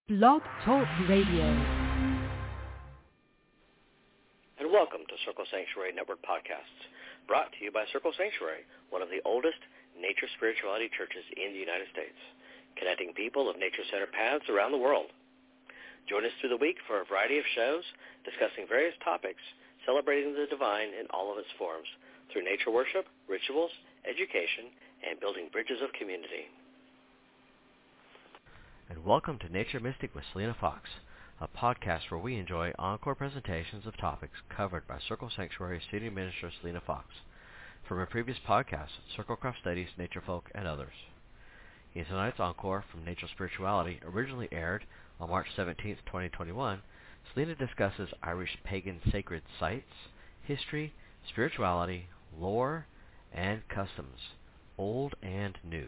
Blog Talk Radio. And welcome to Circle Sanctuary Network Podcasts, brought to you by Circle Sanctuary, one of the oldest nature spirituality churches in the United States, connecting people of nature-centered paths around the world. Join us through the week for a variety of shows discussing various topics, celebrating the divine in all of its forms through nature worship, rituals, education, and building bridges of community. And welcome to Nature Mystic with Selena Fox, a podcast where we enjoy encore presentations of topics covered by Circle Sanctuary Senior Minister Selena Fox from her previous podcasts, Circle Craft Studies, Nature Folk, and others. In tonight's encore from Nature Spirituality, originally aired on March 17, 2021, Selena discusses Irish pagan sacred sites, history, spirituality, lore, and customs, old and new.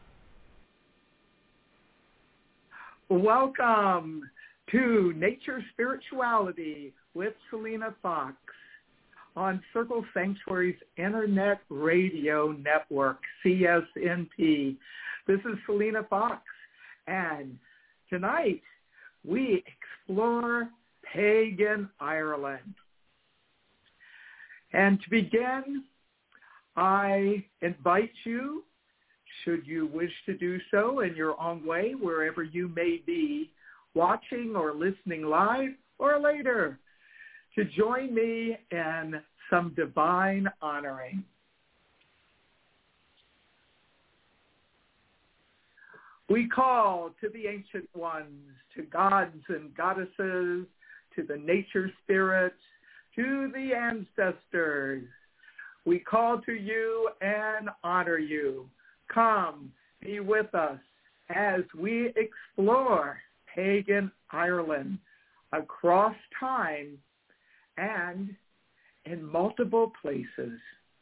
Welcome to Nature Spirituality with Selena Fox on Circle Sanctuary's Internet Radio Network, CSNP. This is Selena Fox, and tonight we explore pagan Ireland. And to begin, I invite you, should you wish to do so in your own way, wherever you may be, watching or listening live or later, to join me in some divine honoring. We call to the ancient ones, to gods and goddesses, to the nature spirits, to the ancestors. We call to you and honor you. Come, be with us as we explore pagan Ireland across time and in multiple places.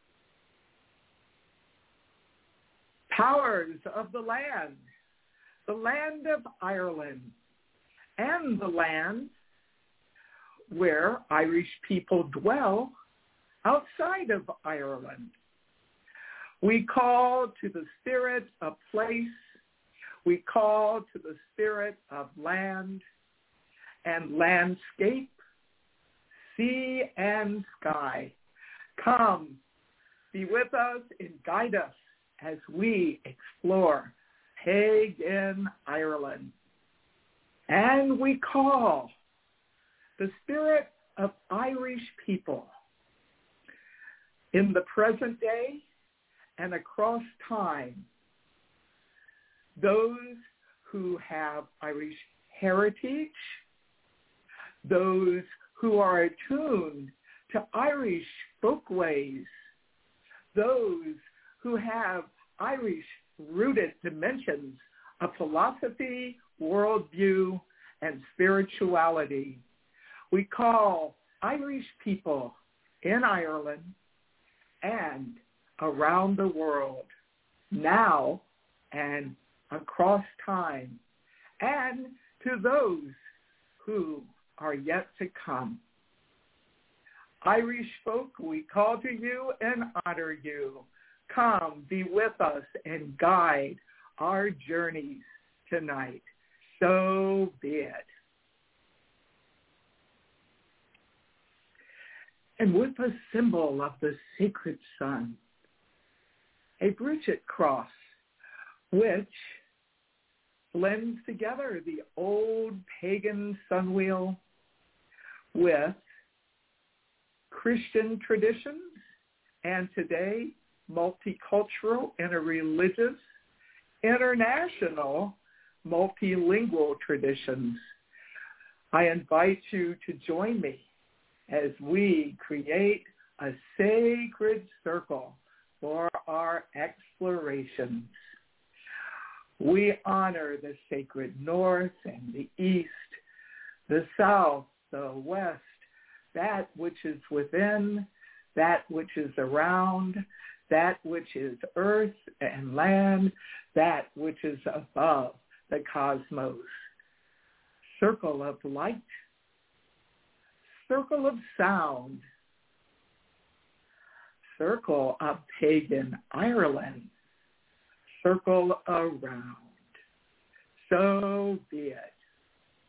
Powers of the land of Ireland, and the land where Irish people dwell outside of Ireland. We call to the spirit of place. We call to the spirit of land and landscape, sea and sky. Come, be with us and guide us as we explore pagan Ireland. And we call the spirit of Irish people in the present day and across time, those who have Irish heritage, those who are attuned to Irish folkways, those who have Irish-rooted dimensions of philosophy, worldview, and spirituality. We call Irish people in Ireland and around the world, now and across time, and to those who are yet to come. Irish folk, we call to you and honor you. Come, be with us and guide our journeys tonight. So be it. And with the symbol of the sacred sun, a Bridget cross, which blends together the old pagan sun wheel with Christian traditions and today multicultural, interreligious, international, multilingual traditions. I invite you to join me as we create a sacred circle for our explorations. We honor the sacred north and the east, the south, the west, that which is within, that which is around, that which is earth and land, that which is above the cosmos. Circle of light, circle of sound, circle of pagan Ireland, circle around. So be it.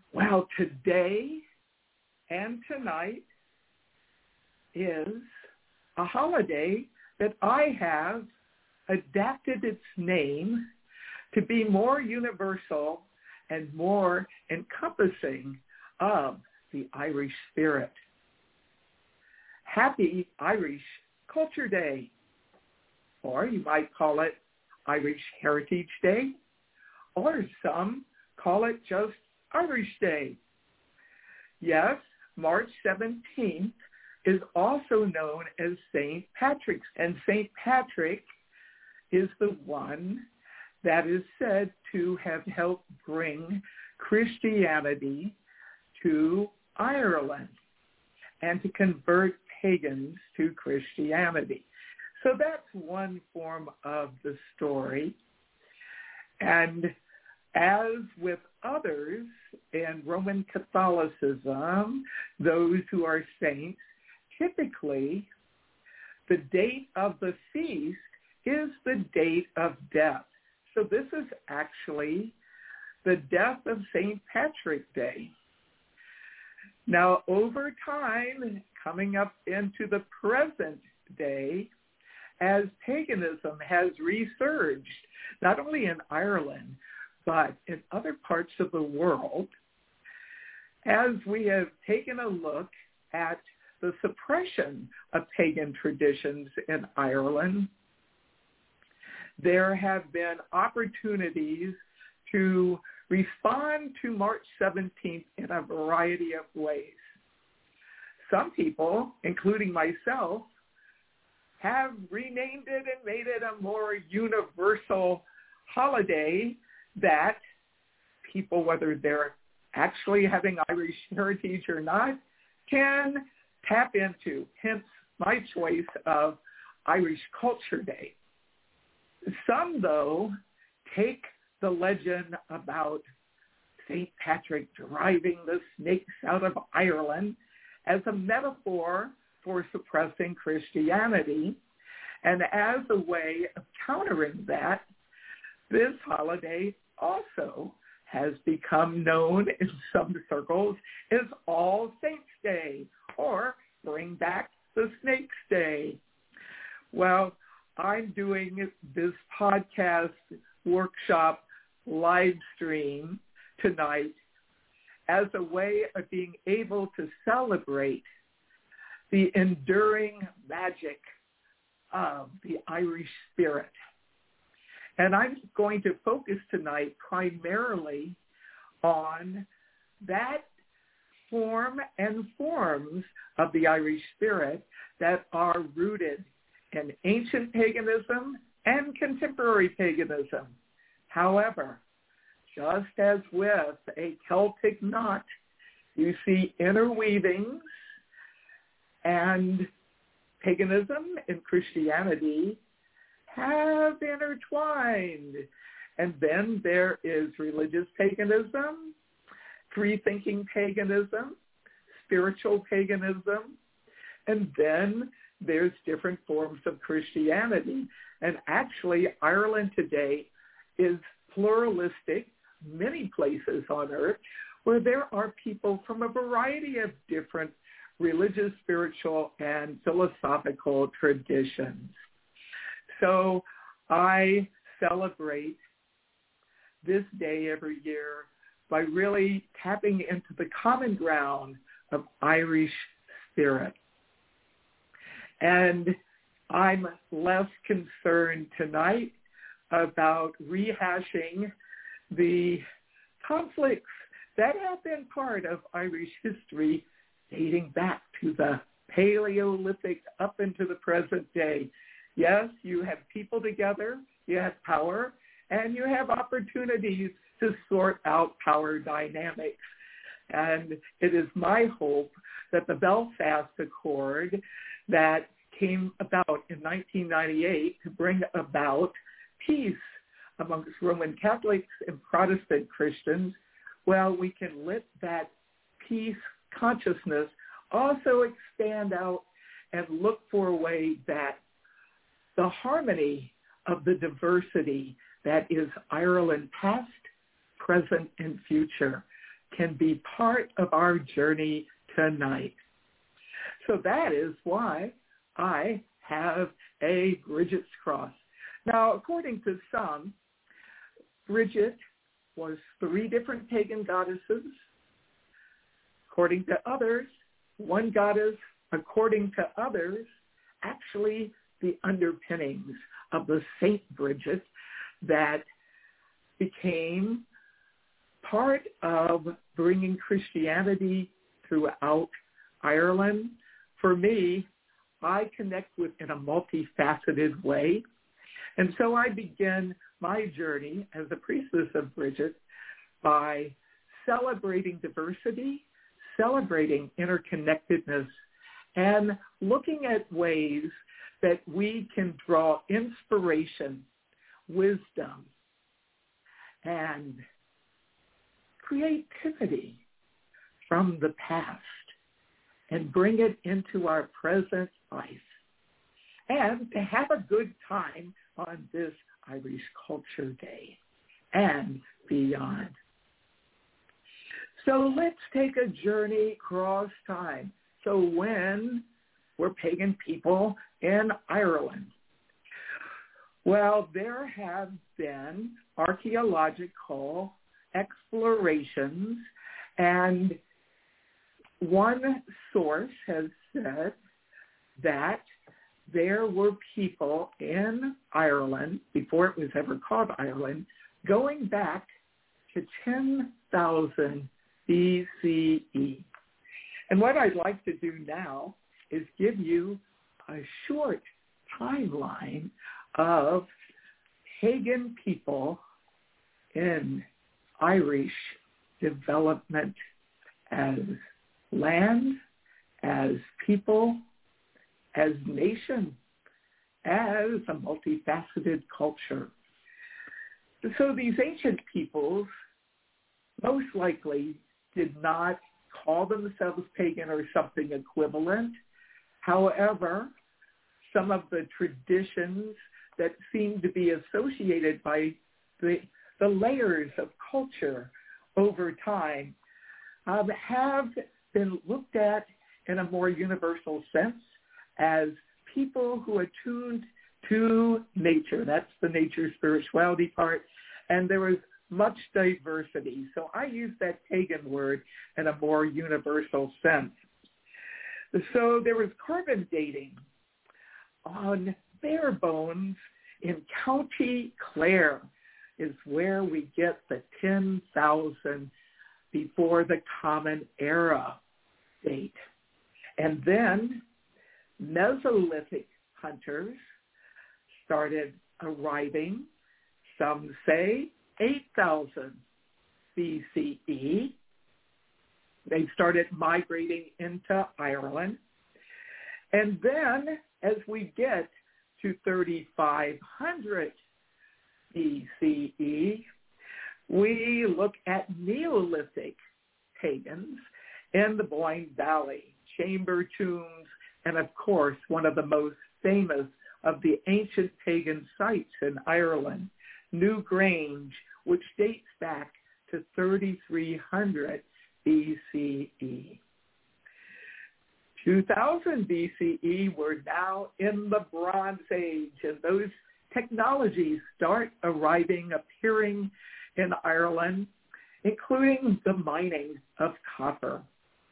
Well, today and tonight is a holiday that I have adapted its name to be more universal and more encompassing of the Irish spirit. Happy Irish Culture Day, or you might call it Irish Heritage Day, or some call it just Irish Day. Yes, March 17th is also known as St. Patrick's, and St. Patrick is the one that is said to have helped bring Christianity to Ireland and to convert pagans to Christianity. So that's one form of the story. And as with others in Roman Catholicism, those who are saints, typically the date of the feast is the date of death. So this is actually the death of St. Patrick Day. Now, over time, coming up into the present day, as paganism has resurged, not only in Ireland, but in other parts of the world, as we have taken a look at the suppression of pagan traditions in Ireland, there have been opportunities to respond to March 17th in a variety of ways. Some people, including myself, have renamed it and made it a more universal holiday that people, whether they're actually having Irish heritage or not, can tap into, hence my choice of Irish Culture Day. Some, though, take the legend about St. Patrick driving the snakes out of Ireland as a metaphor for suppressing Christianity. And as a way of countering that, this holiday also has become known in some circles as All Saints Day, or Bring Back the Snakes Day. Well, I'm doing this podcast workshop live stream tonight as a way of being able to celebrate the enduring magic of the Irish spirit. And I'm going to focus tonight primarily on that form and forms of the Irish spirit that are rooted in ancient paganism and contemporary paganism. However, just as with a Celtic knot, you see interweavings, and paganism and Christianity have intertwined. And then there is religious paganism, free-thinking paganism, spiritual paganism, and then there's different forms of Christianity. And actually, Ireland today is pluralistic, many places on earth, where there are people from a variety of different religious, spiritual, and philosophical traditions. So I celebrate this day every year by really tapping into the common ground of Irish spirit. And I'm less concerned tonight about rehashing the conflicts that have been part of Irish history dating back to the Paleolithic up into the present day. Yes, you have people together, you have power, and you have opportunities to sort out power dynamics. And it is my hope that the Belfast Accord that came about in 1998 to bring about peace amongst Roman Catholics and Protestant Christians, well, we can let that peace consciousness also expand out and look for a way that the harmony of the diversity that is Ireland past, present, and future can be part of our journey tonight. So that is why I have a Bridget's cross. Now, according to some, Bridget was 3 different pagan goddesses. According to others, one goddess. According to others, actually the underpinnings of the Saint Bridget that became part of bringing Christianity throughout Ireland. For me, I connect with in a multifaceted way. And so I begin my journey as a priestess of Bridget by celebrating diversity, celebrating interconnectedness, and looking at ways that we can draw inspiration, wisdom, and creativity from the past and bring it into our present life, and to have a good time on this Irish Culture Day and beyond. So let's take a journey across time. So when were pagan people in Ireland? Well, there have been archaeological explorations, and one source has said that there were people in Ireland, before it was ever called Ireland, going back to 10,000 BCE. And what I'd like to do now is give you a short timeline of pagan people in Irish development as land, as people, as nation, as a multifaceted culture. So these ancient peoples most likely did not call themselves pagan or something equivalent. However, some of the traditions that seem to be associated by the layers of culture over time have been looked at in a more universal sense as people who attuned to nature. That's the nature spirituality part. And there was much diversity. So I use that pagan word in a more universal sense. So there was carbon dating on bare bones in County Clare is where we get the 10,000 before the Common Era date. And then Mesolithic hunters started arriving, some say 8,000 BCE. They started migrating into Ireland. And then as we get to 3,500 BCE, we look at Neolithic pagans in the Boyne Valley, chamber tombs, and of course, one of the most famous of the ancient pagan sites in Ireland, Newgrange, which dates back to 3,300 BCE. 2000 BCE, we're now in the Bronze Age, and those technologies start arriving, appearing in Ireland, including the mining of copper.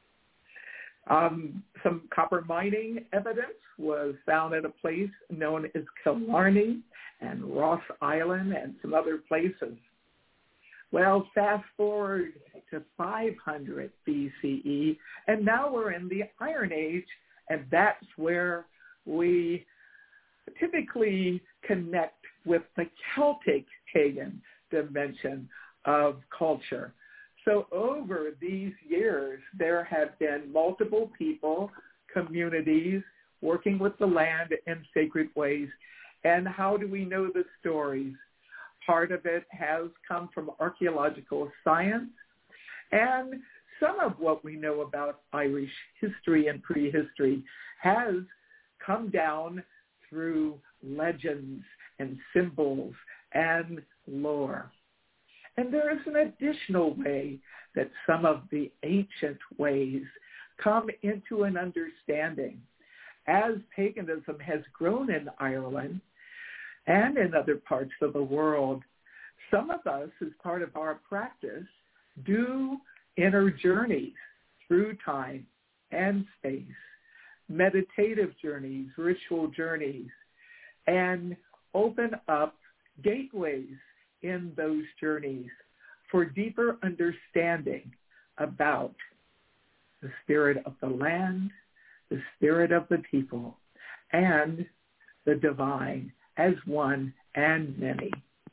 Some copper mining evidence was found at a place known as Killarney and Ross Island and some other places. Well, fast forward to 500 BCE, and now we're in the Iron Age, and that's where we typically connect with the Celtic pagan dimension of culture. So over these years, there have been multiple people, communities, working with the land in sacred ways. And how do we know the stories? Part of it has come from archaeological science, and some of what we know about Irish history and prehistory has come down through legends and symbols and lore. And there is an additional way that some of the ancient ways come into an understanding. As paganism has grown in Ireland and in other parts of the world, some of us, as part of our practice, do inner journeys through time and space, meditative journeys, ritual journeys, and open up gateways in those journeys for deeper understanding about the spirit of the land, the spirit of the people, and the divine as one and many.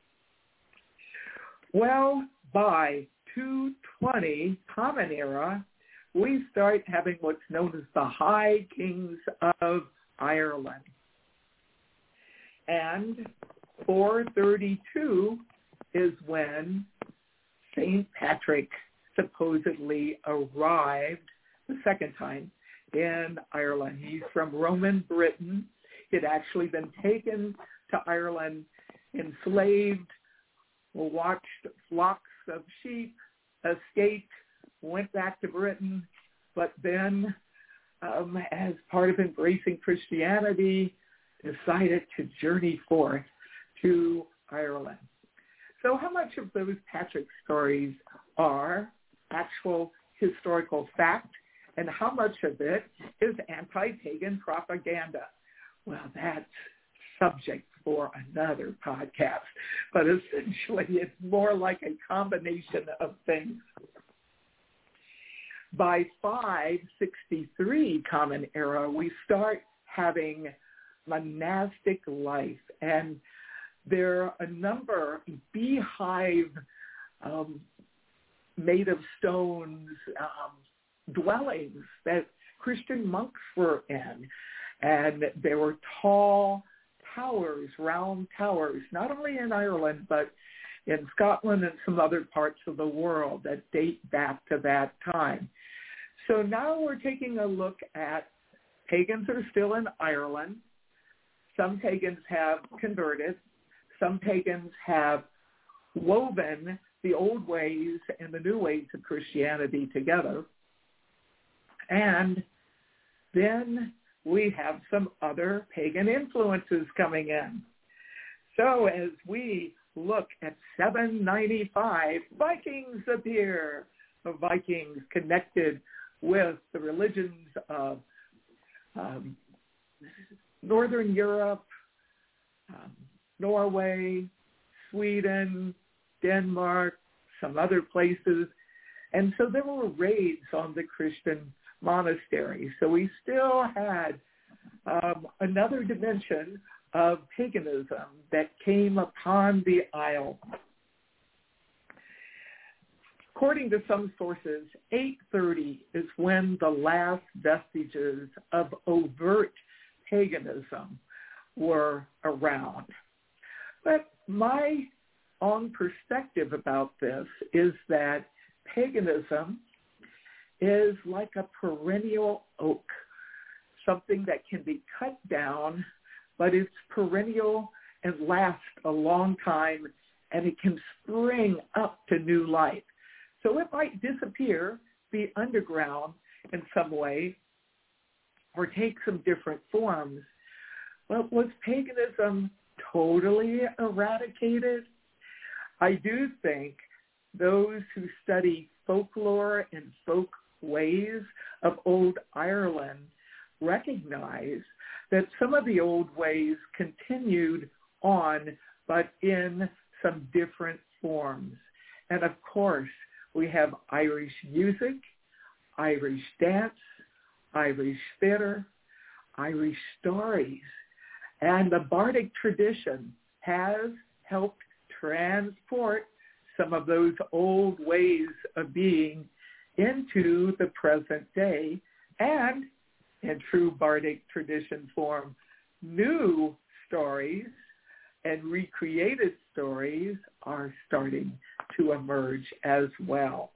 Well, by 220 Common Era, we start having what's known as the High Kings of Ireland. And 432 is when St. Patrick supposedly arrived the second time in Ireland. He's from Roman Britain. He had actually been taken to Ireland, enslaved, watched flocks of sheep, escaped, went back to Britain, but then as part of embracing Christianity, decided to journey forth to Ireland. So how much of those Patrick stories are actual historical fact, and how much of it is anti-pagan propaganda? Well, that's subject for another podcast, but essentially it's more like a combination of things. By 563 Common Era, we start having monastic life, and there are a number of beehive made of stones dwellings that Christian monks were in, and there were tall towers, round towers, not only in Ireland, but in Scotland and some other parts of the world that date back to that time. So now we're taking a look at pagans are still in Ireland. Some pagans have converted. Some pagans have woven the old ways and the new ways of Christianity together. And then we have some other pagan influences coming in. So as we look at 795, Vikings appear. The Vikings connected with the religions of Northern Europe, Norway, Sweden, Denmark, some other places. And so there were raids on the Christian monasteries. So we still had another dimension of paganism that came upon the isle. According to some sources, 830 is when the last vestiges of overt paganism were around. But my own perspective about this is that paganism is like a perennial oak, something that can be cut down, but it's perennial and lasts a long time, and it can spring up to new life. So it might disappear, be underground in some way, or take some different forms. But was paganism totally eradicated? I do think those who study folklore and folk ways of old Ireland recognize that some of the old ways continued on, but in some different forms. And of course, we have Irish music, Irish dance, Irish theater, Irish stories. And the Bardic tradition has helped transport some of those old ways of being into the present day, and in true Bardic tradition form, new stories and recreated stories are starting to emerge as well.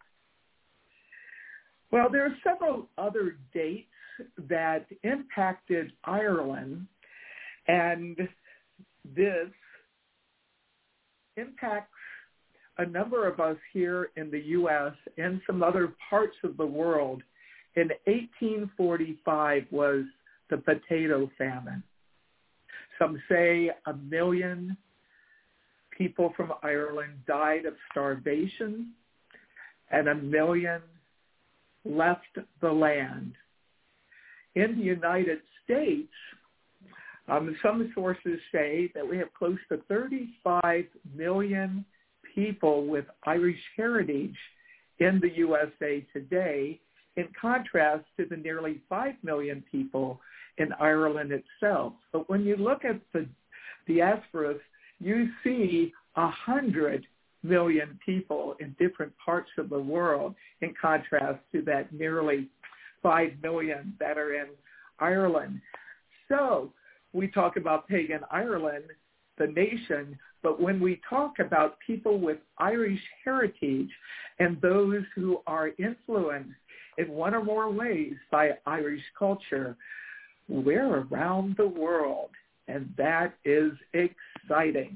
Well, there are several other dates that impacted Ireland, and this impacts a number of us here in the U.S. and some other parts of the world, in 1845 was the potato famine. Some say 1 million people from Ireland died of starvation, and 1 million left the land. In the United States, some sources say that we have close to 35 million people with Irish heritage in the USA today, in contrast to the nearly 5 million people in Ireland itself. But when you look at the diasporas, you see 100 million people in different parts of the world, in contrast to that nearly 5 million that are in Ireland. So we talk about pagan Ireland, the nation, but when we talk about people with Irish heritage and those who are influenced in one or more ways by Irish culture, we're around the world, and that is exciting.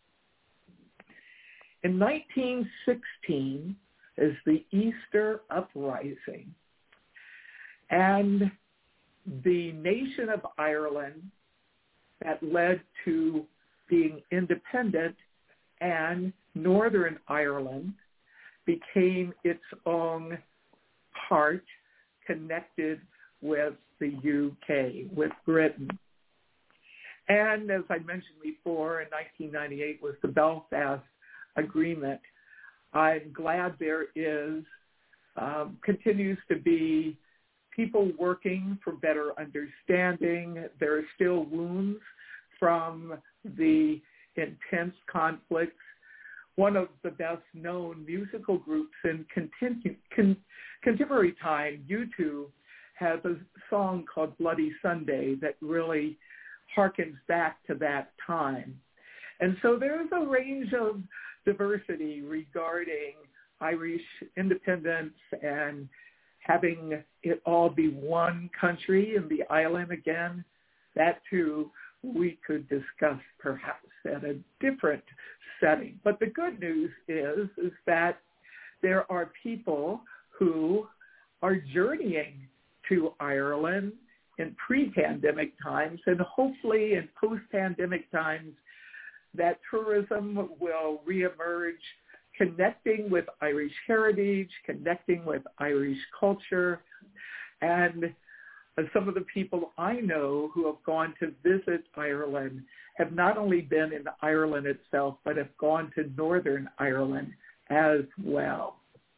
In 1916 is the Easter Uprising, and the nation of Ireland that led to being independent, and Northern Ireland became its own part connected with the UK, with Britain. And as I mentioned before, in 1998 was the Belfast Agreement. I'm glad there is, continues to be people working for better understanding. There are still wounds from the intense conflicts. One of the best known musical groups in contemporary time, U2, has a song called Bloody Sunday that really harkens back to that time. And so there's a range of diversity regarding Irish independence and having it all be one country and the island again. That too we could discuss perhaps at a different setting. But the good news is that there are people who are journeying to Ireland in pre-pandemic times, and hopefully in post-pandemic times that tourism will reemerge, connecting with Irish heritage, connecting with Irish culture. And some of the people I know who have gone to visit Ireland have not only been in Ireland itself, but have gone to Northern Ireland as well.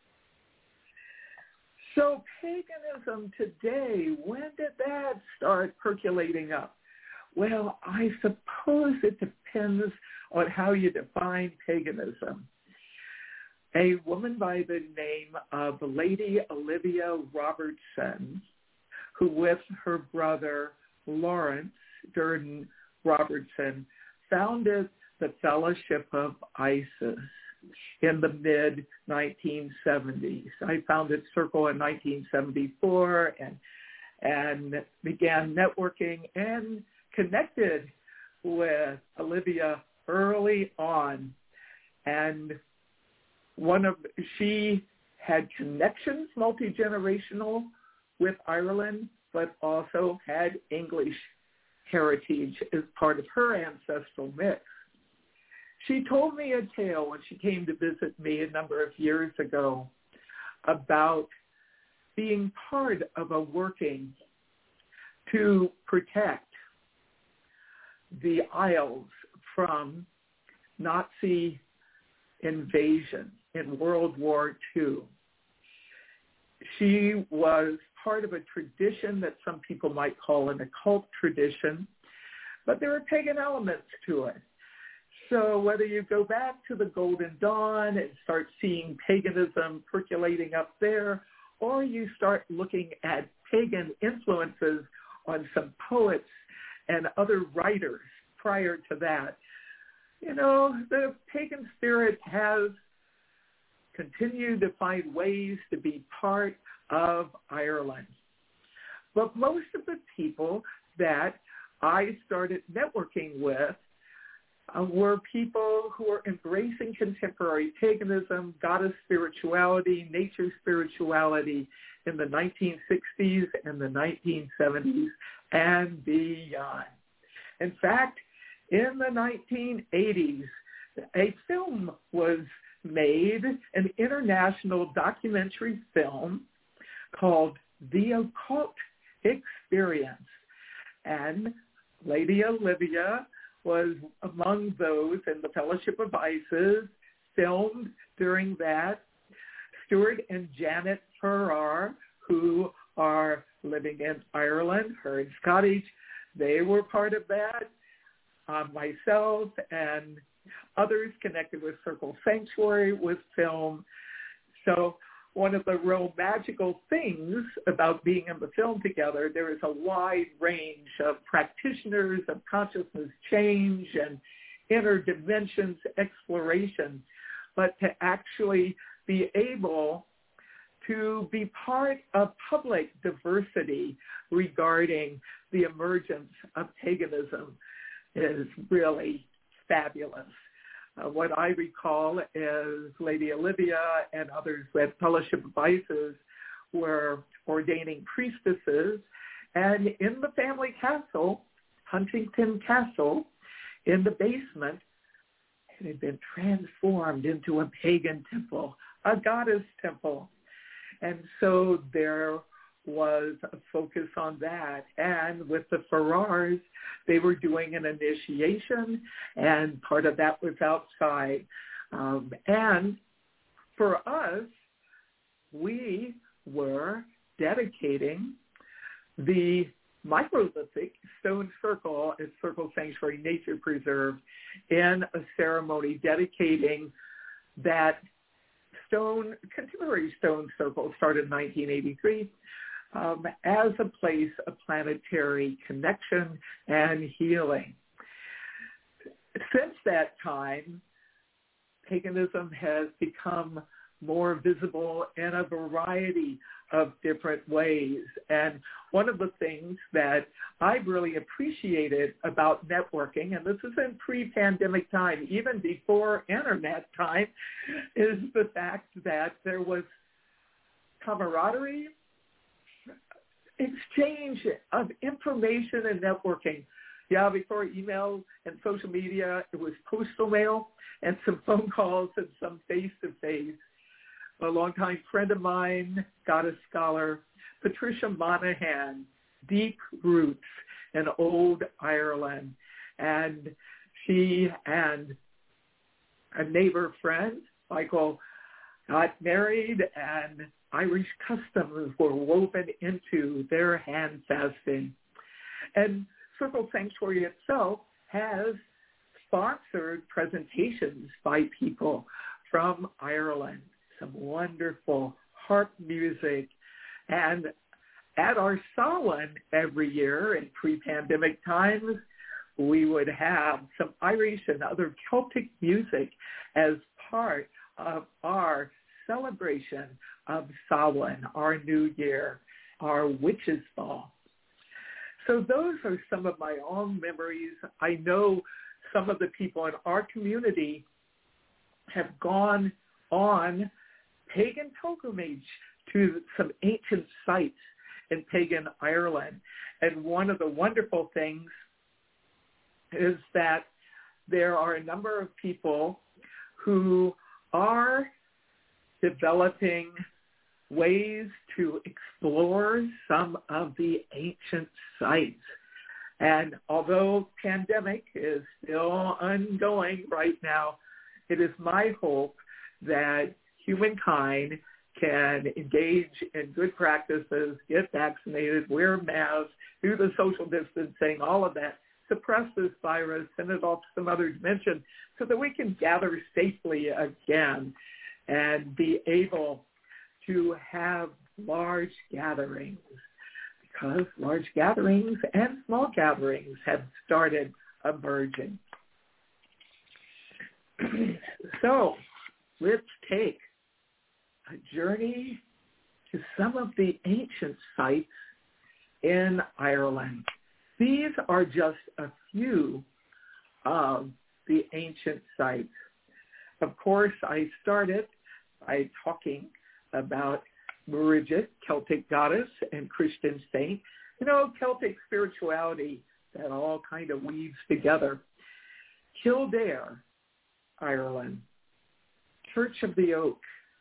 So paganism today, when did that start percolating up? Well, I suppose it depends on how you define paganism. A woman by the name of Lady Olivia Robertson, who with her brother Lawrence Durden Robertson founded the Fellowship of Isis in the mid-1970s. I founded Circle in 1974 and began networking and connected with Olivia early on. And she had connections, multi-generational, with Ireland, but also had English heritage as part of her ancestral mix. She told me a tale when she came to visit me a number of years ago about being part of a working to protect the Isles from Nazi invasion in World War II. She was part of a tradition that some people might call an occult tradition, but there are pagan elements to it. So whether you go back to the Golden Dawn and start seeing paganism percolating up there, or you start looking at pagan influences on some poets and other writers prior to that, the pagan spirit has continued to find ways to be part of Ireland. But most of the people that I started networking with were people who were embracing contemporary paganism, goddess spirituality, nature spirituality in the 1960s and the 1970s and beyond. In fact, in the 1980s, a film was made, an international documentary film called The Occult Experience. And Lady Olivia was among those in the Fellowship of Isis, filmed during that. Stuart and Janet Farrar, who are living in Ireland, her and Scottish, they were part of that. Myself and others connected with Circle Sanctuary was filmed. So one of the real magical things about being in the film together, there is a wide range of practitioners of consciousness change and inner dimensions exploration, but to actually be able to be part of public diversity regarding the emergence of paganism is really fabulous. What I recall is Lady Olivia and others with Fellowship of Isis were ordaining priestesses, and in the family castle, Huntington Castle, in the basement, it had been transformed into a pagan temple, a goddess temple. And so there was a focus on that. And with the Farrars, they were doing an initiation, and part of that was outside. And for us, we were dedicating the microlithic stone circle at Circle Sanctuary Nature Preserve in a ceremony dedicating that contemporary stone circle started in 1983 as a place of planetary connection and healing. Since that time, paganism has become more visible in a variety of different ways. And one of the things that I've really appreciated about networking, and this is in pre-pandemic time, even before internet time, is the fact that there was camaraderie, exchange of information and networking. Yeah, before email and social media, it was postal mail and some phone calls and some face-to-face. A longtime friend of mine, goddess scholar, Patricia Monahan, deep roots in old Ireland. And she and a neighbor friend, Michael, got married, and Irish customs were woven into their hand fasting. And Circle Sanctuary itself has sponsored presentations by people from Ireland, some wonderful harp music. And at our Samhain every year in pre-pandemic times, we would have some Irish and other Celtic music as part of our celebration of Samhain, our new year, our witches' ball. So those are some of my own memories. I know some of the people in our community have gone on pagan pilgrimage to some ancient sites in pagan Ireland. And one of the wonderful things is that there are a number of people who are developing ways to explore some of the ancient sites. And although pandemic is still ongoing right now, it is my hope that humankind can engage in good practices, get vaccinated, wear masks, do the social distancing, all of that, suppress this virus, send it off to some other dimension so that we can gather safely again and be able to have large gatherings, because large gatherings and small gatherings have started emerging. So let's take a journey to some of the ancient sites in Ireland. These are just a few of the ancient sites. Of course, I started by talking about Bridget, Celtic goddess and Christian saint. Celtic spirituality that all kind of weaves together. Kildare, Ireland, Church of the Oak,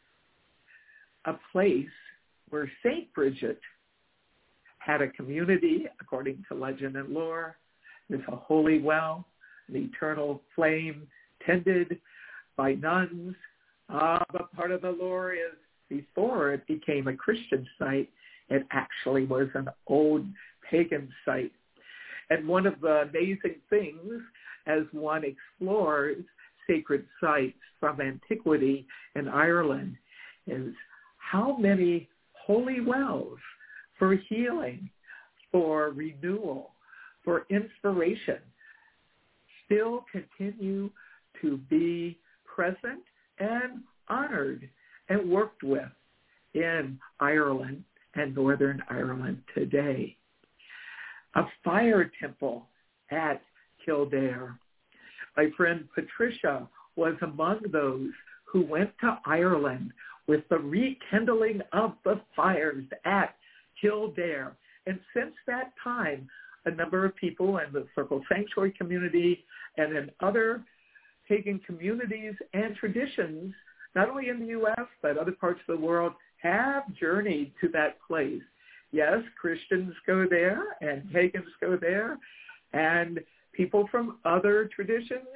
a place where St. Bridget had a community, according to legend and lore. There's a holy well, an eternal flame tended by nuns. But part of the lore is before it became a Christian site, it actually was an old pagan site. And one of the amazing things as one explores sacred sites from antiquity in Ireland is how many holy wells for healing, for renewal, for inspiration still continue to be present and honored and worked with in Ireland and Northern Ireland today. A fire temple at Kildare. My friend Patricia was among those who went to Ireland with the rekindling of the fires at Kildare. And since that time, a number of people in the Circle Sanctuary community and in other pagan communities and traditions, not only in the U.S., but other parts of the world, have journeyed to that place. Yes, Christians go there and pagans go there, and people from other traditions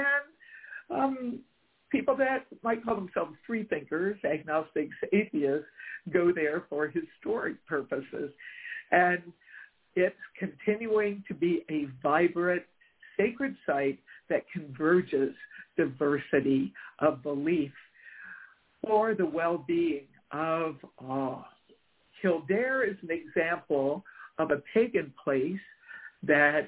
and people that might call themselves free thinkers, agnostics, atheists, go there for historic purposes. And it's continuing to be a vibrant, sacred site that converges diversity of belief for the well-being of all. Kildare is an example of a pagan place that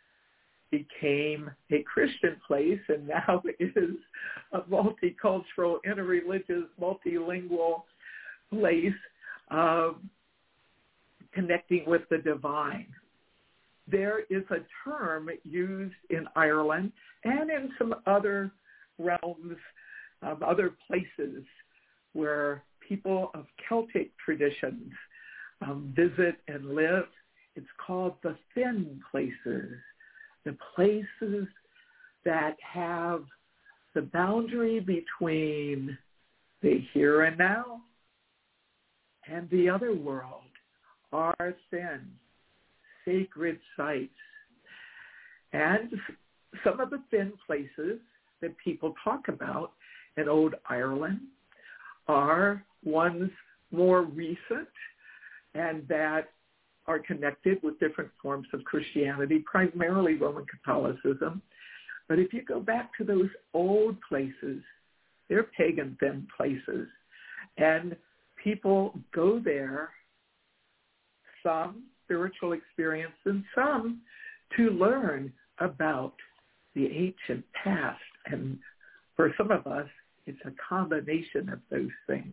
became a Christian place and now is a multicultural, interreligious, multilingual place of connecting with the divine. There is a term used in Ireland and in some other realms, other places where people of Celtic traditions visit and live. It's called the thin places, the places that have the boundary between the here and now and the other world are thin, sacred sites. And some of the thin places that people talk about in Old Ireland are ones more recent and that are connected with different forms of Christianity, primarily Roman Catholicism. But if you go back to those old places, they're pagan thin places. And people go there, some spiritual experience and some to learn about the ancient past. And for some of us, it's a combination of those things.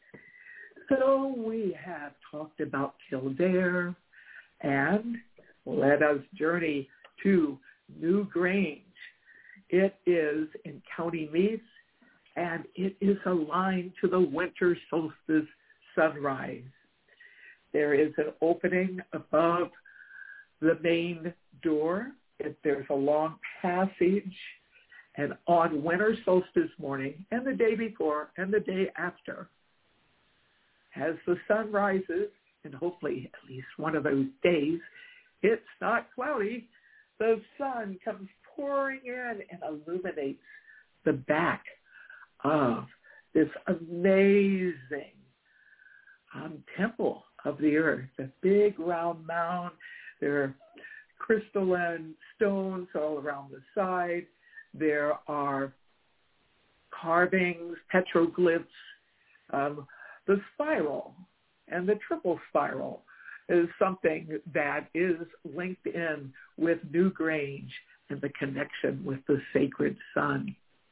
So we have talked about Kildare, and let us journey to Newgrange. It is in County Meath, and it is aligned to the winter solstice sunrise. There is an opening above the main door. There's a long passage, and on winter solstice morning and the day before and the day after, as the sun rises, and hopefully at least one of those days, it's not cloudy, the sun comes pouring in and illuminates the back of this amazing temple of the earth, a big round mound. There are crystalline stones all around the side. There are carvings, petroglyphs. The spiral and the triple spiral is something that is linked in with Newgrange and the connection with the sacred sun.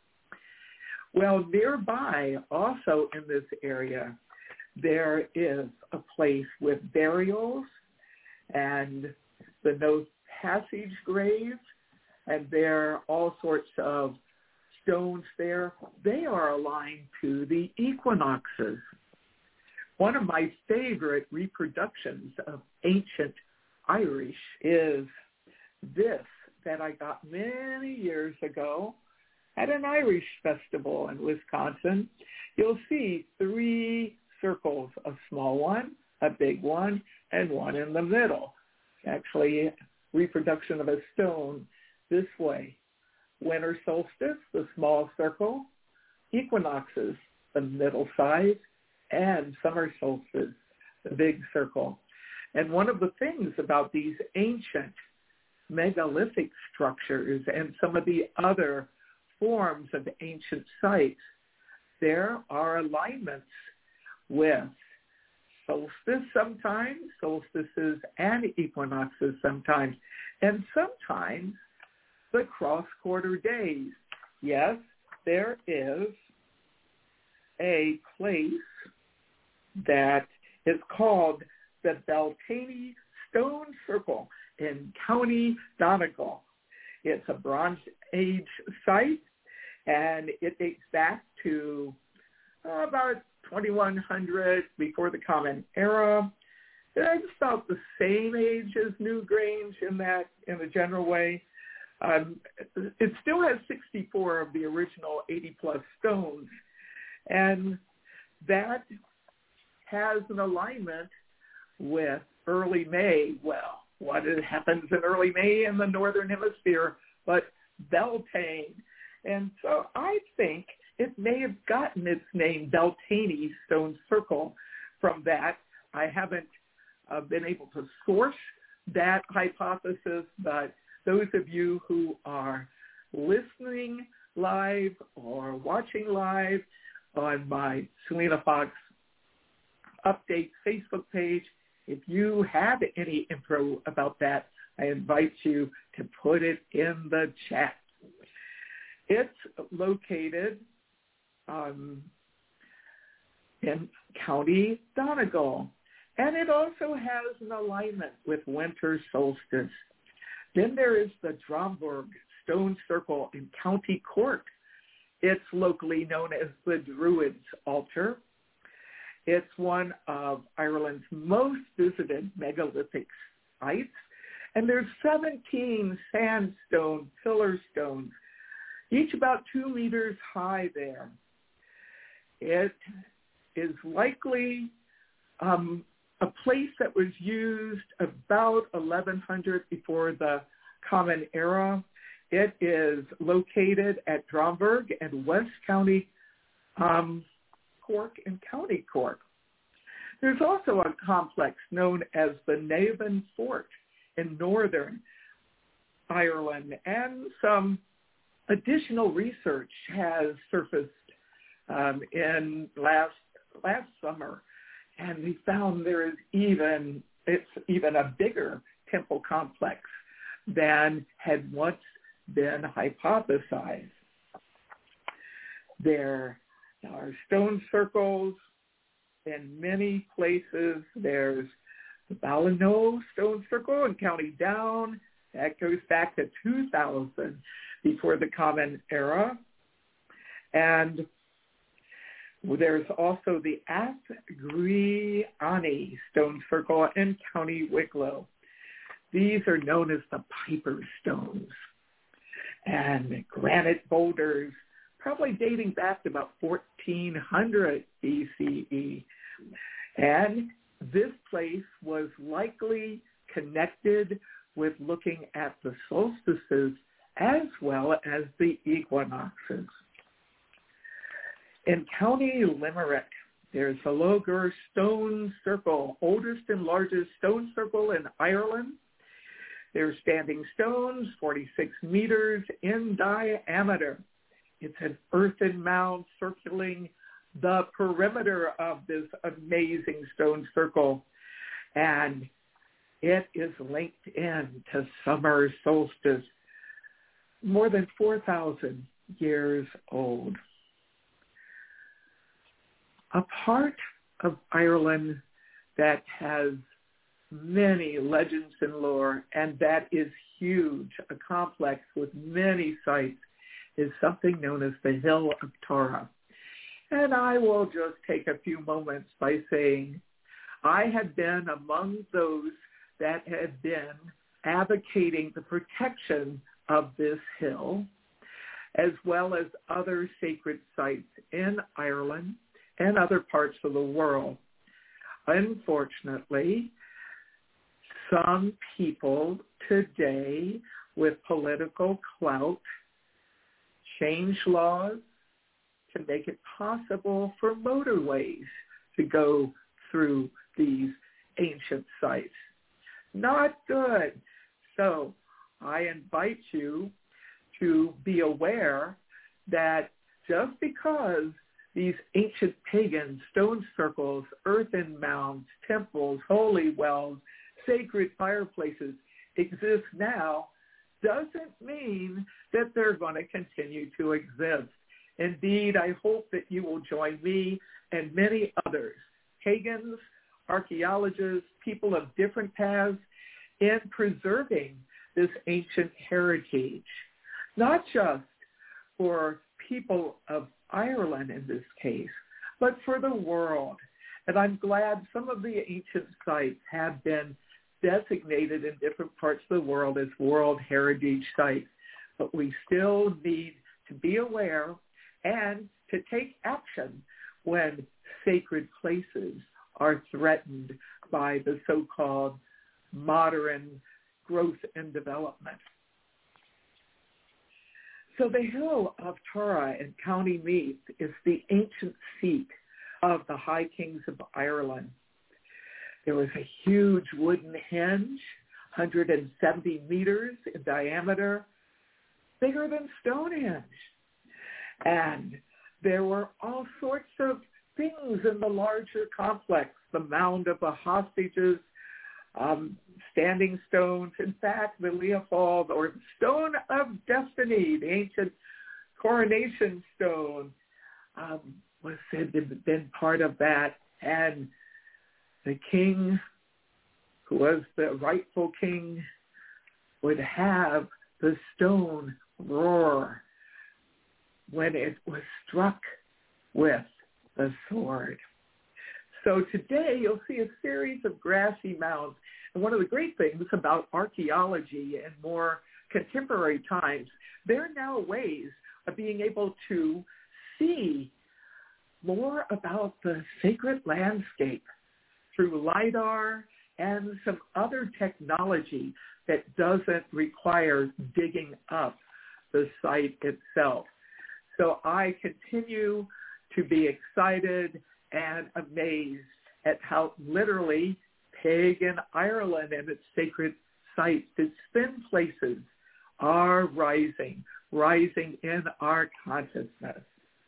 Well, nearby, also in this area, there is a place with burials and the no passage grave and there are all sorts of stones there. They are aligned to the equinoxes. One of my favorite reproductions of ancient Irish is this that I got many years ago at an Irish festival in Wisconsin. You'll see 3 circles, a small one, a big one, and one in the middle. Actually, reproduction of a stone this way. Winter solstice, the small circle, equinoxes, the middle size, and summer solstice, the big circle. And one of the things about these ancient megalithic structures and some of the other forms of ancient sites, there are alignments with solstice sometimes, solstices and equinoxes sometimes, and sometimes the cross-quarter days. Yes, there is a place that is called the Beltane Stone Circle in County Donegal. It's a Bronze Age site, and it dates back to about 2100 before the Common Era. It's about the same age as Newgrange in a general way. It still has 64 of the original 80-plus stones, and that has an alignment with early May. Well, what happens in early May in the Northern Hemisphere, but Beltane. And so I think it may have gotten its name, Beltane Stone Circle, from that. I haven't been able to source that hypothesis, but those of you who are listening live or watching live on my Selena Fox Update Facebook page, if you have any info about that, I invite you to put it in the chat. It's located in County Donegal, and it also has an alignment with winter solstice. Then there is the Dromburg Stone Circle in County Cork. It's locally known as the Druids' Altar. It's one of Ireland's most visited megalithic sites, and there's 17 sandstone pillar stones, each about 2 meters high there. It is likely a place that was used about 1100 before the Common Era. It is located at Dromburg and West County Cork in County Cork. There's also a complex known as the Navan Fort in Northern Ireland, and some additional research has surfaced in last summer, and we found it's even a bigger temple complex than had once been hypothesized. There are stone circles in many places. There's the Ballino Stone Circle in County Down. That goes back to 2000 before the Common Era. And there's also the Athgriani Stone Circle in County Wicklow. These are known as the Piper Stones. And granite boulders, probably dating back to about 1400 BCE. And this place was likely connected with looking at the solstices as well as the equinoxes. In County Limerick, there's the Logur Stone Circle, oldest and largest stone circle in Ireland. There's standing stones, 46 meters in diameter. It's an earthen mound circling the perimeter of this amazing stone circle, and it is linked in to summer solstice, more than 4,000 years old. A part of Ireland that has many legends and lore, and that is huge. A complex with many sites is something known as the Hill of Tara. And I will just take a few moments by saying I have been among those that have been advocating the protection of this hill, as well as other sacred sites in Ireland and other parts of the world. Unfortunately, some people today with political clout change laws to make it possible for motorways to go through these ancient sites. Not good. So I invite you to be aware that just because these ancient pagan stone circles, earthen mounds, temples, holy wells, sacred fireplaces exist now doesn't mean that they're going to continue to exist. Indeed, I hope that you will join me and many others, pagans, archaeologists, people of different paths, in preserving this ancient heritage, not just for people of Ireland in this case, but for the world. And I'm glad some of the ancient sites have been designated in different parts of the world as World Heritage Sites. But we still need to be aware and to take action when sacred places are threatened by the so-called modern growth and development. So the Hill of Tara in County Meath is the ancient seat of the High Kings of Ireland. There was a huge wooden hinge, 170 meters in diameter, bigger than Stonehenge. And there were all sorts of things in the larger complex, the mound of the hostages, standing stones. In fact, the Leopold, or the Stone of Destiny, the ancient coronation stone, was said to have been part of that. And the king, who was the rightful king, would have the stone roar when it was struck with the sword. So today you'll see a series of grassy mounds. And one of the great things about archaeology in more contemporary times, there are now ways of being able to see more about the sacred landscape through LIDAR and some other technology that doesn't require digging up the site itself. So I continue to be excited and amazed at how literally pagan Ireland and its sacred sites, its spin places, are rising in our consciousness.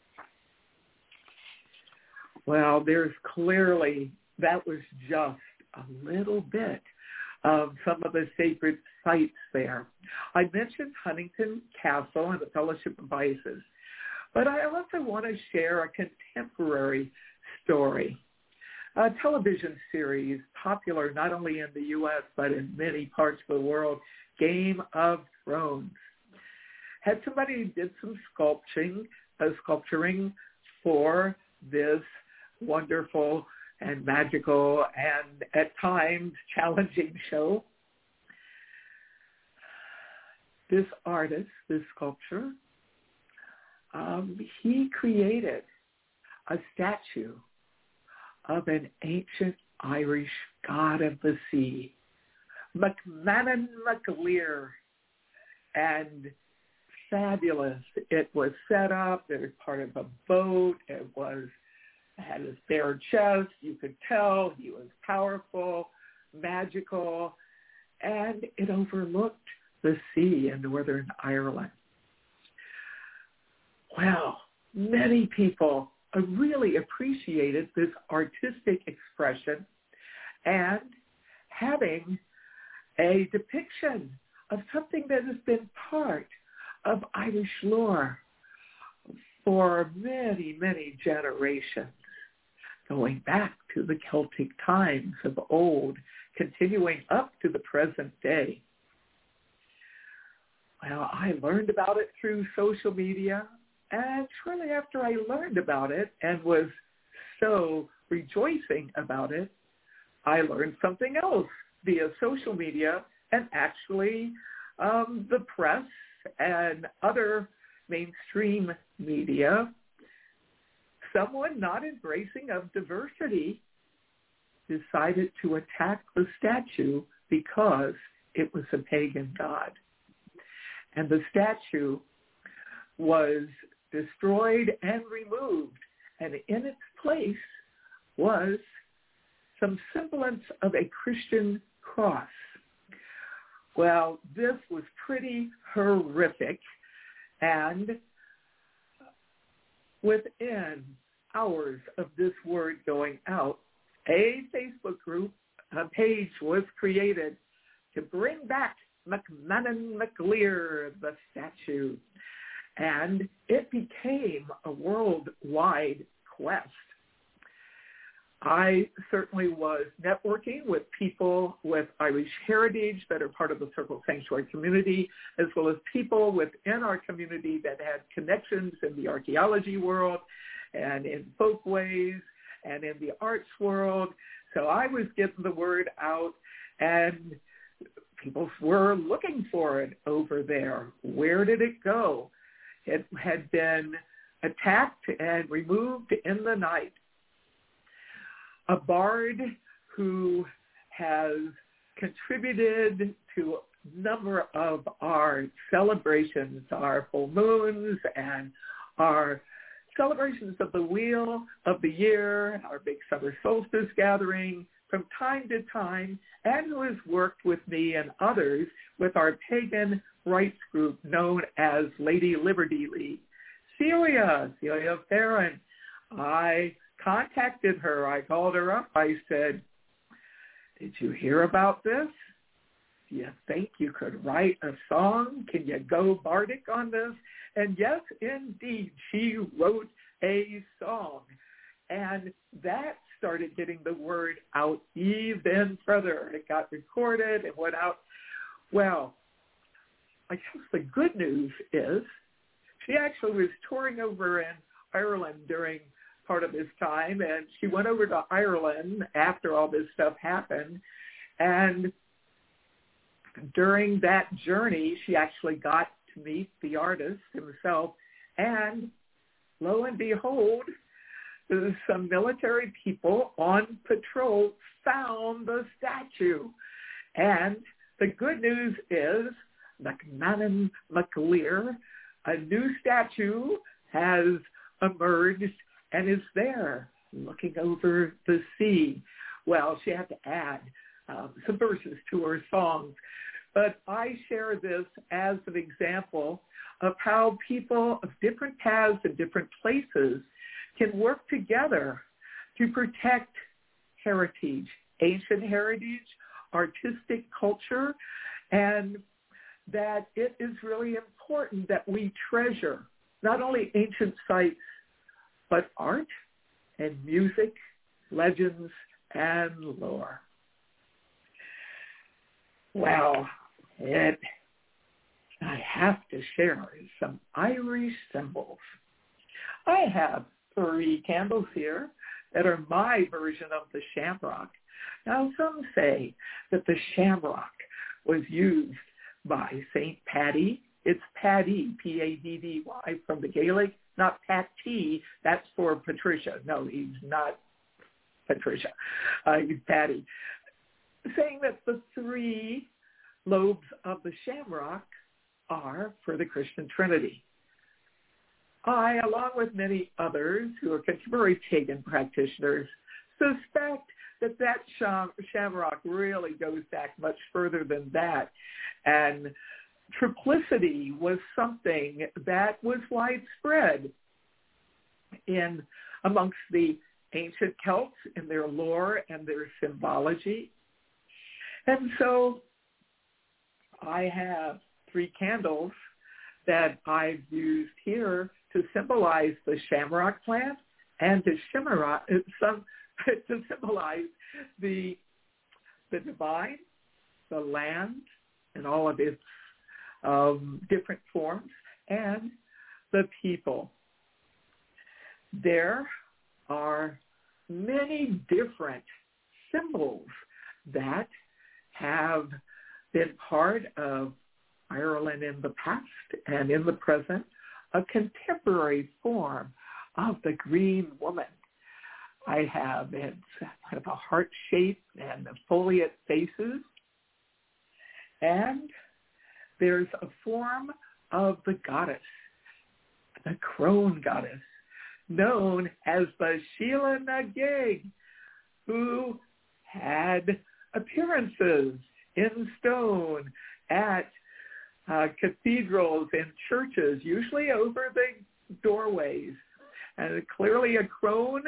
Well, there's clearly, that was just a little bit of some of the sacred sites there. I mentioned Huntington Castle and the Fellowship of Isis, but I also want to share a contemporary story, a television series popular not only in the U.S. but in many parts of the world, Game of Thrones. Had somebody did some sculpturing for this wonderful and magical and at times challenging show. This artist, this sculptor, he created a statue of an ancient Irish god of the sea, McMahon MacLear, and fabulous. It was set up. It was part of a boat. It had his bare chest. You could tell he was powerful, magical, and it overlooked the sea in Northern Ireland. Well, many people really appreciated this artistic expression and having a depiction of something that has been part of Irish lore for many, many generations. going back to the Celtic times of old, continuing up to the present day. Well, I learned about it through social media, and shortly after I learned about it and was so rejoicing about it, I learned something else via social media and actually the press and other mainstream media. Someone not embracing of diversity decided to attack the statue because it was a pagan god. And the statue was destroyed and removed, and in its place was some semblance of a Christian cross. Well, this was pretty horrific, and within hours of this word going out, a Facebook group, a page was created to bring back McMahon McLear, the statue. And it became a worldwide quest. I certainly was networking with people with Irish heritage that are part of the Circle Sanctuary community, as well as people within our community that had connections in the archaeology world and in folkways and in the arts world. So I was getting the word out, and people were looking for it over there. Where did it go? It had been attacked and removed in the night. A bard who has contributed to a number of our celebrations, our full moons and our celebrations of the wheel of the year, our big summer solstice gathering from time to time, and who has worked with me and others with our pagan rights group known as Lady Liberty League. Celia Farron, I contacted her. I called her up. I said, did you hear about this? Do you think you could write a song? Can you go bardic on this? And yes, indeed, she wrote a song. And that started getting the word out even further. It got recorded. It went out. Well, I guess the good news is she actually was touring over in Ireland during part of this time, and she went over to Ireland after all this stuff happened. And during that journey, she actually got to meet the artist himself. And lo and behold, some military people on patrol found the statue. And the good news is McMahon McLear, a new statue has emerged and is there looking over the sea. Well, she had to add some verses to her songs. But I share this as an example of how people of different paths and different places can work together to protect heritage, ancient heritage, artistic culture, and that it is really important that we treasure not only ancient sites, but art and music, legends, and lore. Well, I have to share some Irish symbols. I have 3 candles here that are my version of the shamrock. Now, some say that the shamrock was used by St. Paddy. It's Paddy, P-A-D-D-Y, from the Gaelic, not Patty. That's for Patricia. No, he's not Patricia. He's Paddy. Saying that the 3 lobes of the shamrock are for the Christian Trinity. I, along with many others who are contemporary pagan practitioners, suspect that shamrock really goes back much further than that. And triplicity was something that was widespread amongst the ancient Celts in their lore and their symbology. And so I have 3 candles that I've used here to symbolize the shamrock plant and to symbolize the divine, the land, and all of its different forms, and the people. There are many different symbols that have been part of Ireland in the past and in the present, a contemporary form of the green woman. I have it's kind of a heart shape and the foliate faces. And there's a form of the goddess, the crone goddess, known as the Síle na gig, who had appearances in stone at cathedrals and churches, usually over the doorways. And clearly a crone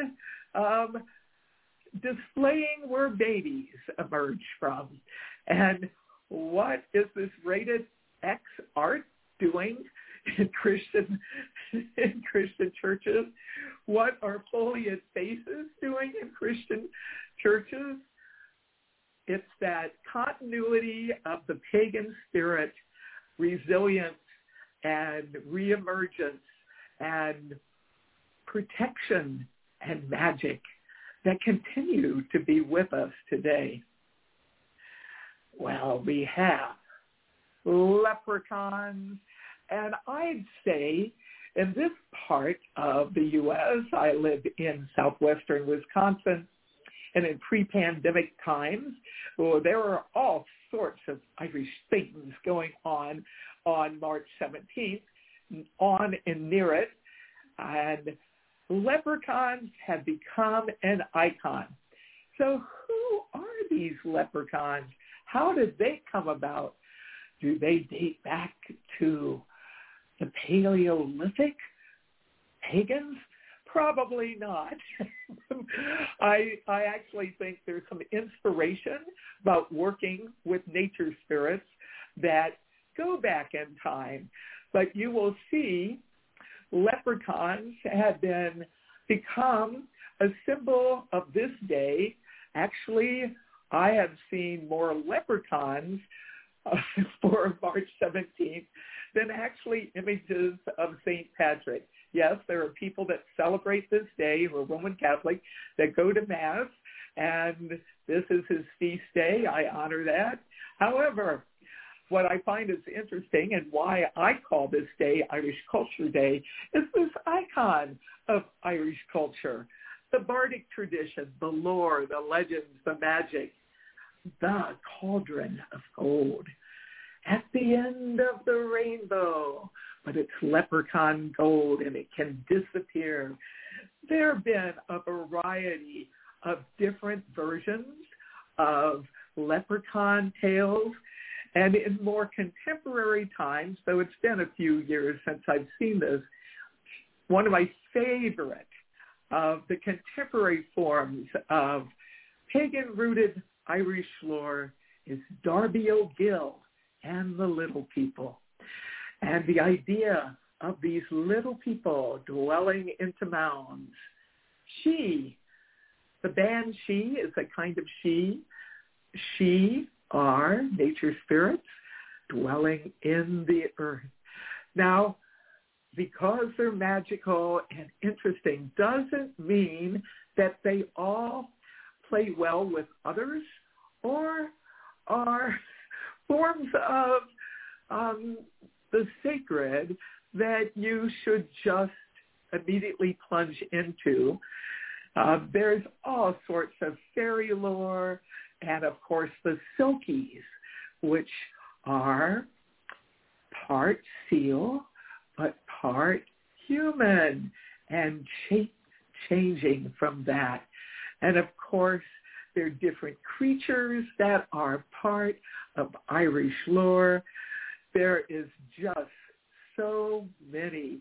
displaying where babies emerge from. And what is this rated X art doing in Christian churches? What are foliate faces doing in Christian churches? It's that continuity of the pagan spirit, resilience and reemergence and protection and magic that continue to be with us today. Well, we have leprechauns, and I'd say in this part of the U.S., I live in southwestern Wisconsin, and in pre-pandemic times, there were all sorts of Irish things going on March 17th, on and near it, and leprechauns have become an icon. So who are these leprechauns? How did they come about? Do they date back to the Paleolithic pagans? Probably not. I actually think there's some inspiration about working with nature spirits that go back in time. But you will see leprechauns have become a symbol of this day. Actually, I have seen more leprechauns for March 17th than actually images of St. Patrick. Yes, there are people that celebrate this day who are Roman Catholic that go to Mass, and this is his feast day. I honor that. However, what I find is interesting and why I call this day Irish Culture Day is this icon of Irish culture, the bardic tradition, the lore, the legends, the magic, the cauldron of gold. At the end of the rainbow, but it's leprechaun gold and it can disappear. There have been a variety of different versions of leprechaun tales, and in more contemporary times, though it's been a few years since I've seen this, one of my favorite of the contemporary forms of pagan-rooted Irish lore is Darby O'Gill and the Little People. And the idea of these little people dwelling into mounds. She, the banshee is a kind of she. She are nature spirits dwelling in the earth. Now, because they're magical and interesting doesn't mean that they all play well with others or are forms of the sacred that you should just immediately plunge into. There's all sorts of fairy lore, and of course the Silkies, which are part seal but part human and changing from that. And of course, there are different creatures that are part of Irish lore. There is just so many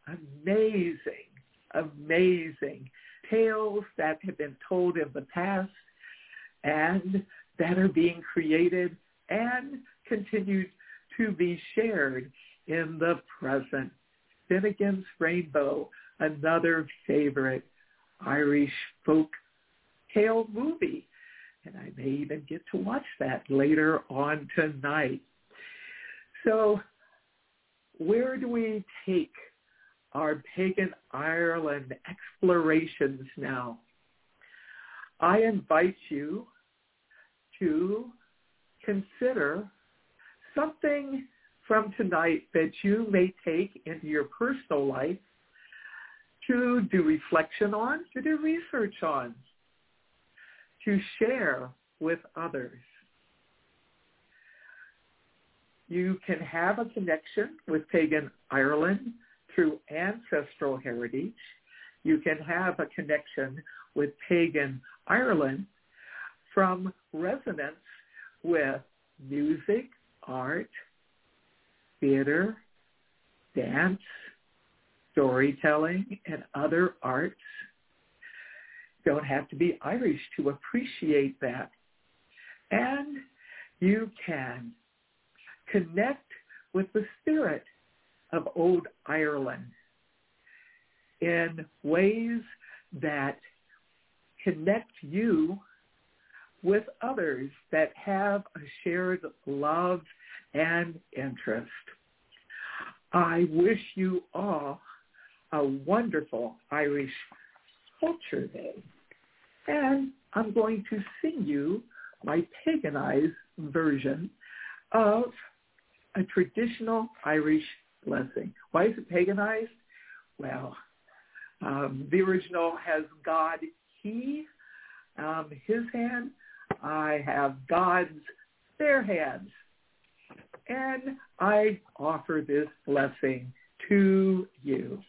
amazing tales that have been told in the past and that are being created and continue to be shared in the present. Finnegan's Rainbow, another favorite Irish folk tale movie. And I may even get to watch that later on tonight. So where do we take our pagan Ireland explorations now? I invite you to consider something from tonight that you may take into your personal life to do reflection on, to do research on, to share with others. You can have a connection with pagan Ireland through ancestral heritage. You can have a connection with pagan Ireland from resonance with music, art, theater, dance, storytelling, and other arts. Don't have to be Irish to appreciate that. And you can connect with the spirit of old Ireland in ways that connect you with others that have a shared love and interest. I wish you all a wonderful Irish Culture Day. And I'm going to sing you my paganized version of a traditional Irish blessing. Why is it paganized? Well, the original has God, he, his hand. I have God's, their hands. And I offer this blessing to you.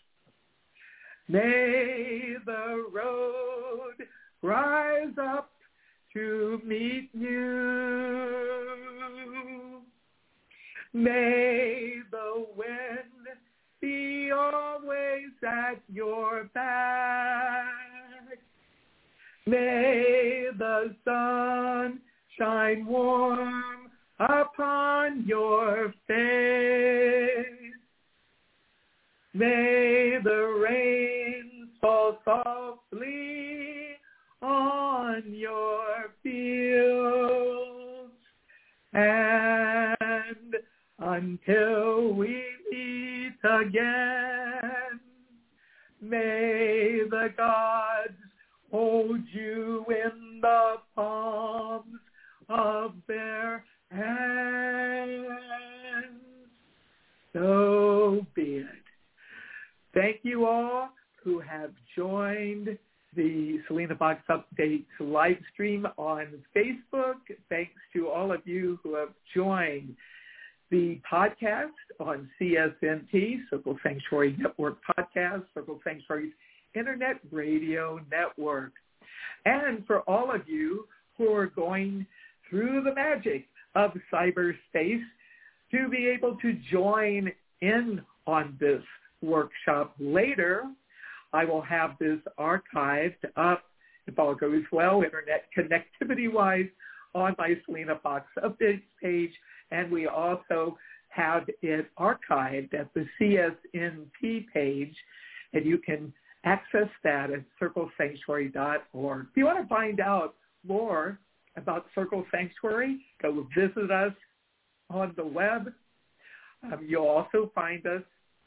May the road rise up to meet you. May the wind be always at your back. May the sun shine warm upon your face. May the rain fall softly on your fields. And until we meet again, may the gods hold you in the palms of their hands. So be it. Thank you all who have joined the Selena Fox Updates live stream on Facebook. Thanks to all of you who have joined the podcast on CSNT, Circle Sanctuary Network Podcast, Circle Sanctuary's Internet Radio Network. And for all of you who are going through the magic of cyberspace to be able to join in on this workshop later, I will have this archived up, if all goes well, internet connectivity-wise, on my Selena Fox Updates page. And we also have it archived at the CSNP page, and you can access that at circlesanctuary.org. If you want to find out more about Circle Sanctuary, go visit us on the web. You'll also find us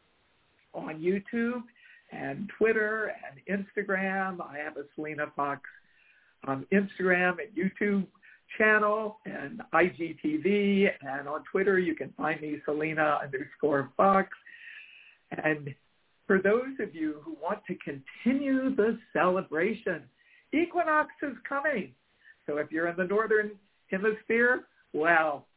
on YouTube and Twitter and Instagram. I have a Selena Fox Instagram and YouTube channel and IGTV, and on Twitter you can find me Selena_Fox. And for those of you who want to continue the celebration, Equinox is coming. So if you're in the Northern Hemisphere, well,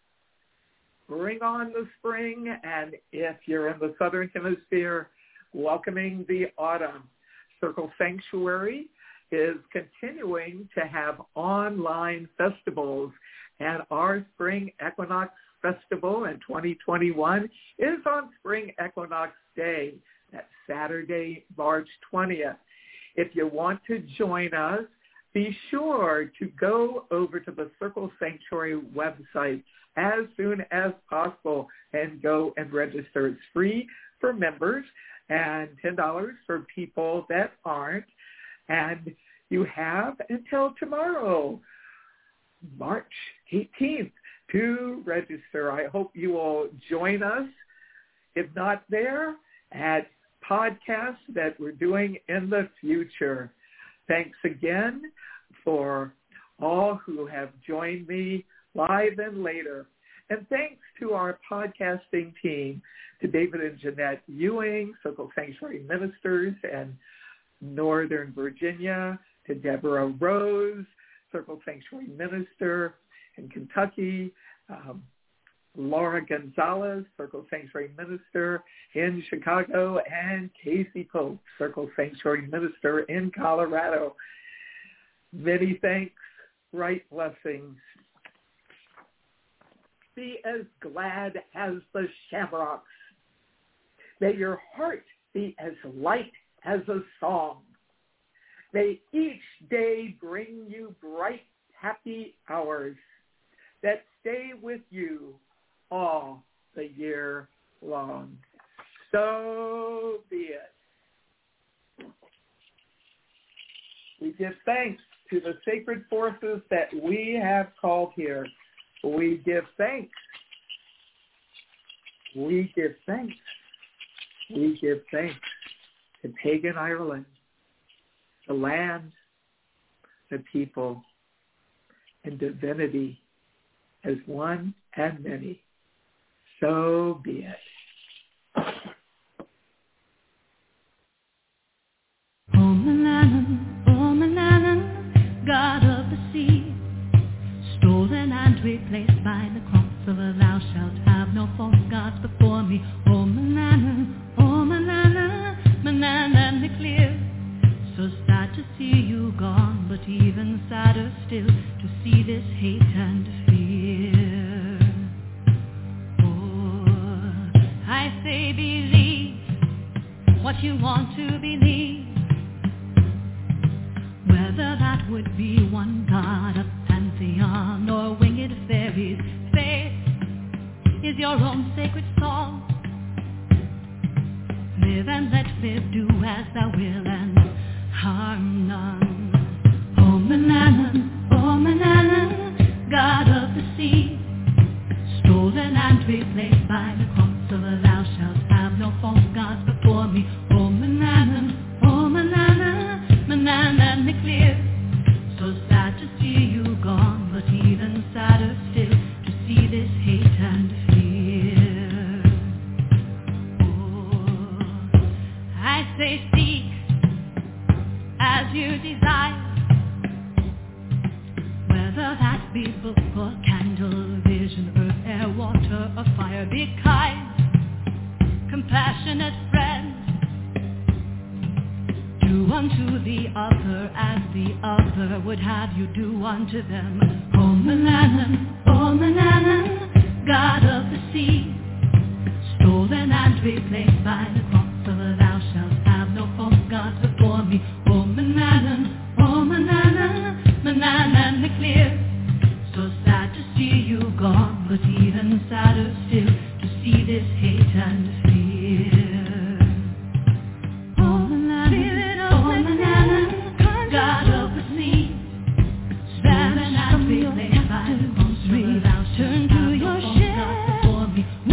bring on the spring. And if you're in the Southern Hemisphere, welcoming the autumn. Circle Sanctuary is continuing to have online festivals, and our Spring Equinox Festival in 2021 is on Spring Equinox Day. That's Saturday, March 20th. If you want to join us, be sure to go over to the Circle Sanctuary website as soon as possible and go and register. It's free for members and $10 for people that aren't. And you have until tomorrow, March 18th, to register. I hope you will join us, if not there, at podcasts that we're doing in the future. Thanks again for all who have joined me live and later. And thanks to our podcasting team, to David and Jeanette Ewing, Circle Sanctuary Ministers in Northern Virginia, to Deborah Rose, Circle Sanctuary Minister in Kentucky, Laura Gonzalez, Circle Sanctuary Minister in Chicago, and Casey Pope, Circle Sanctuary Minister in Colorado. Many thanks, right blessings. Be as glad as the shamrocks. May your heart be as light as a song. May each day bring you bright, happy hours that stay with you all the year long. So be it. We give thanks to the sacred forces that we have called here. We give thanks. We give thanks. We give thanks to pagan Ireland, the land, the people, and divinity as one and many. So be it. God of the sea, stolen and replaced by the cross of a thou shalt have no false gods before me. Oh Manana, Manana the clear. So sad to see you gone, but even sadder still to see this hate and fear. Oh, I say believe what you want to believe. Whether that would be one god, a pantheon, or winged fairies, faith is your own sacred song. Live and let live, do as thou will, and harm none. Oh Manana, God of the sea, stolen and replaced by the cross of a thou shalt have no false gods before me. Oh Manana, Manana the clear. So sad to see you gone, but even sadder still to see this hate and fear. Oh, I say seek as you desire, whether that be book or candle, vision, earth, air, water, or fire. Be kind, compassionate friend. Do unto the other as the other would have you do unto them. Oh Manana, God of the sea, stolen and replaced by the cross of a thou shalt have no false gods before me. Oh Manana, Manana the clear. So sad to see you gone, but even sadder still to see this hate and fear. God of the sea, stand and replaced by the cross of a thou shalt have no false gods before me.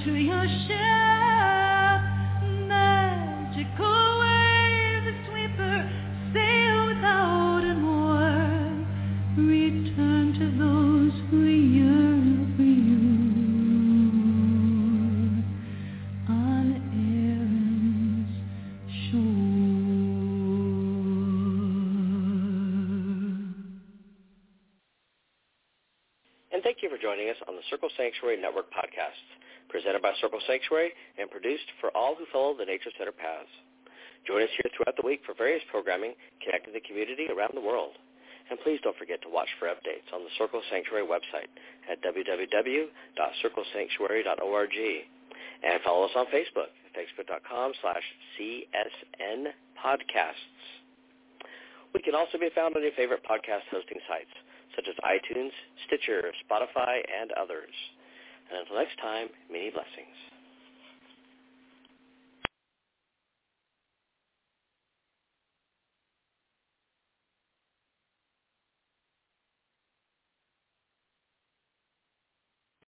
to your ship. Magical wave sweeper, sail without an oar. Return to those who yearn for you on Erin's shore. And thank you for joining us on the Circle Sanctuary Network podcasts, presented by Circle Sanctuary and produced for all who follow the Nature Center paths. Join us here throughout the week for various programming connecting the community around the world. And please don't forget to watch for updates on the Circle Sanctuary website at www.circlesanctuary.org. And follow us on Facebook at facebook.com/CSN podcasts. We can also be found on your favorite podcast hosting sites, such as iTunes, Stitcher, Spotify, and others. And until next time, many blessings.